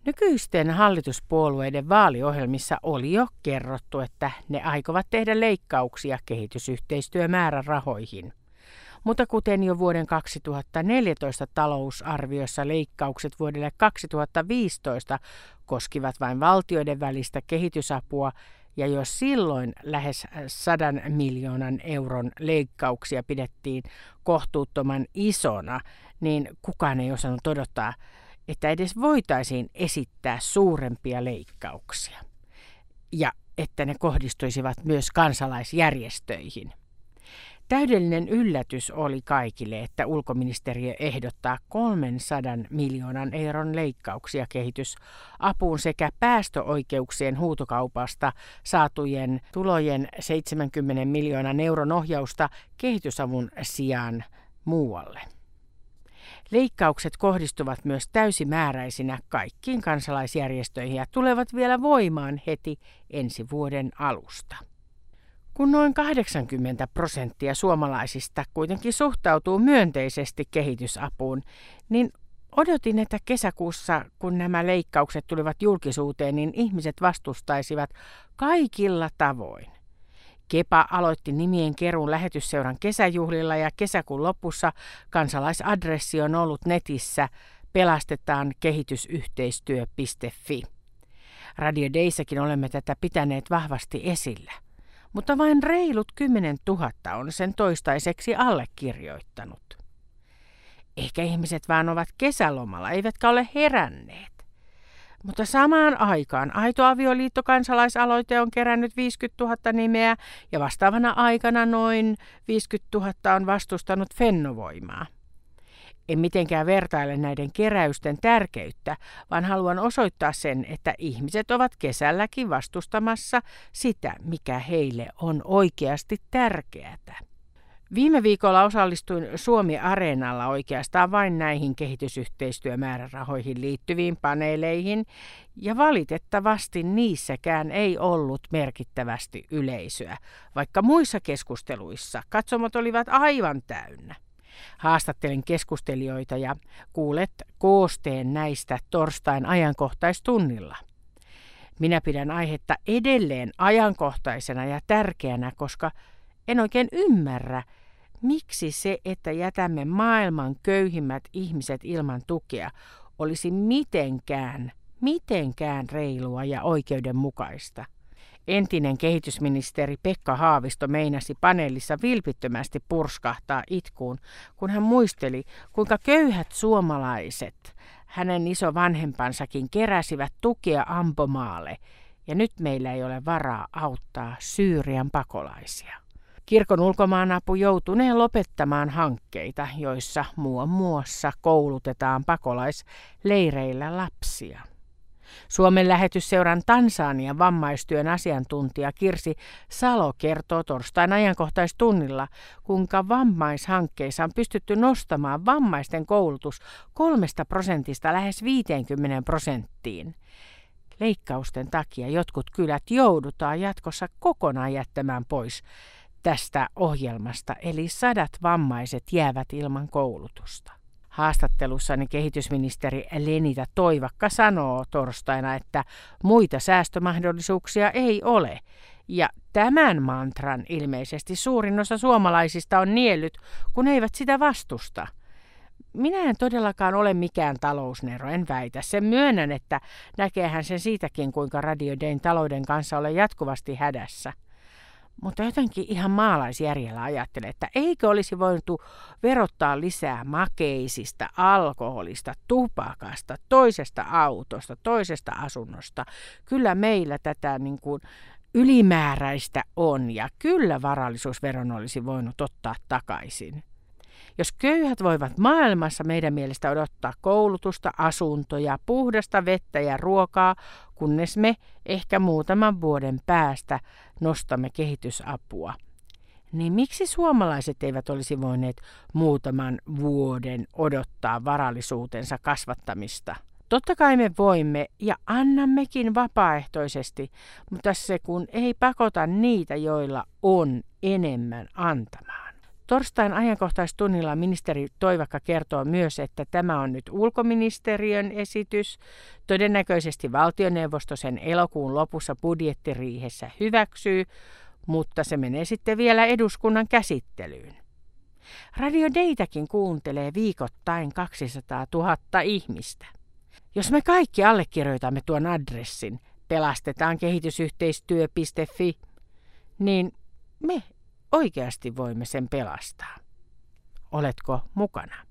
Nykyisten hallituspuolueiden vaaliohjelmissa oli jo kerrottu, että ne aikovat tehdä leikkauksia kehitysyhteistyömäärärahoihin. Mutta kuten jo vuoden 2014 talousarviossa leikkaukset vuodelle 2015 koskivat vain valtioiden välistä kehitysapua, ja jos silloin lähes 100 miljoonan euron leikkauksia pidettiin kohtuuttoman isona, niin kukaan ei osannut odottaa, että edes voitaisiin esittää suurempia leikkauksia ja että ne kohdistuisivat myös kansalaisjärjestöihin. Täydellinen yllätys oli kaikille, että ulkoministeriö ehdottaa 300 miljoonan euron leikkauksia kehitysapuun sekä päästöoikeuksien huutokaupasta saatujen tulojen 70 miljoonan euron ohjausta kehitysavun sijaan muualle. Leikkaukset kohdistuvat myös täysimääräisinä kaikkiin kansalaisjärjestöihin ja tulevat vielä voimaan heti ensi vuoden alusta. Kun noin 80% suomalaisista kuitenkin suhtautuu myönteisesti kehitysapuun, niin odotin, että kesäkuussa, kun nämä leikkaukset tulivat julkisuuteen, niin ihmiset vastustaisivat kaikilla tavoin. Kepa aloitti nimien keruun lähetysseuran kesäjuhlilla ja kesäkuun lopussa kansalaisadressi on ollut netissä pelastetaankehitysyhteistyö.fi. Radio Dayssäkin olemme tätä pitäneet vahvasti esillä, mutta vain reilut 10 000 on sen toistaiseksi allekirjoittanut. Ehkä ihmiset vaan ovat kesälomalla, eivätkä ole heränneet. Mutta samaan aikaan Aito avioliitto-kansalaisaloite on kerännyt 50 000 nimeä ja vastaavana aikana noin 50 000 on vastustanut Fennovoimaa. En mitenkään vertaile näiden keräysten tärkeyttä, vaan haluan osoittaa sen, että ihmiset ovat kesälläkin vastustamassa sitä, mikä heille on oikeasti tärkeää. Viime viikolla osallistuin Suomi-areenalla oikeastaan vain näihin kehitysyhteistyömäärärahoihin liittyviin paneeleihin, ja valitettavasti niissäkään ei ollut merkittävästi yleisöä, vaikka muissa keskusteluissa katsomot olivat aivan täynnä. Haastattelin keskustelijoita ja kuulet koosteen näistä torstain ajankohtaistunnilla. Minä pidän aihetta edelleen ajankohtaisena ja tärkeänä, koska en oikein ymmärrä, miksi se, että jätämme maailman köyhimmät ihmiset ilman tukea, olisi mitenkään reilua ja oikeudenmukaista. Entinen kehitysministeri Pekka Haavisto meinasi paneelissa vilpittömästi purskahtaa itkuun, kun hän muisteli, kuinka köyhät suomalaiset, hänen isovanhempansakin, keräsivät tukea Ampomaalle, ja nyt meillä ei ole varaa auttaa Syyrian pakolaisia. Kirkon ulkomaanapu joutuneen lopettamaan hankkeita, joissa muun muassa koulutetaan pakolaisleireillä lapsia. Suomen lähetysseuran Tansanian vammaistyön asiantuntija Kirsi Salo kertoo torstain ajankohtaistunnilla, kuinka vammaishankkeissa on pystytty nostamaan vammaisten koulutus 3% lähes 50%. Leikkausten takia jotkut kylät joudutaan jatkossa kokonaan jättämään pois tästä ohjelmasta, eli 100 vammaiset jäävät ilman koulutusta. Haastattelussani kehitysministeri Lenita Toivakka sanoo torstaina, että muita säästömahdollisuuksia ei ole, ja tämän mantran ilmeisesti suurin osa suomalaisista on niellyt, kun eivät sitä vastusta. Minä en todellakaan ole mikään talousnero, en väitä. Sen myönnän, että näkeehän sen siitäkin, kuinka Radio Dayn talouden kanssa olen jatkuvasti hädässä. Mutta jotenkin ihan maalaisjärjellä ajattelen, että eikö olisi voitu verottaa lisää makeisista, alkoholista, tupakasta, toisesta autosta, toisesta asunnosta. Kyllä meillä tätä ylimääräistä on ja kyllä varallisuusveron olisi voinut ottaa takaisin. Jos köyhät voivat maailmassa meidän mielestä odottaa koulutusta, asuntoja, puhdasta vettä ja ruokaa, kunnes me ehkä muutaman vuoden päästä nostamme kehitysapua, niin miksi suomalaiset eivät olisi voineet muutaman vuoden odottaa varallisuutensa kasvattamista? Totta kai me voimme ja annammekin vapaaehtoisesti, mutta se kun ei pakota niitä, joilla on enemmän antamaan. Torstain ajankohtaistunnilla ministeri Toivakka kertoo myös, että tämä on nyt ulkoministeriön esitys. Todennäköisesti valtioneuvosto sen elokuun lopussa budjettiriihessä hyväksyy, mutta se menee sitten vielä eduskunnan käsittelyyn. Radio Daytäkin kuuntelee viikoittain 200 000 ihmistä. Jos me kaikki allekirjoitamme tuon adressin pelastetaankehitysyhteistyö.fi, niin me oikeasti voimme sen pelastaa. Oletko mukana?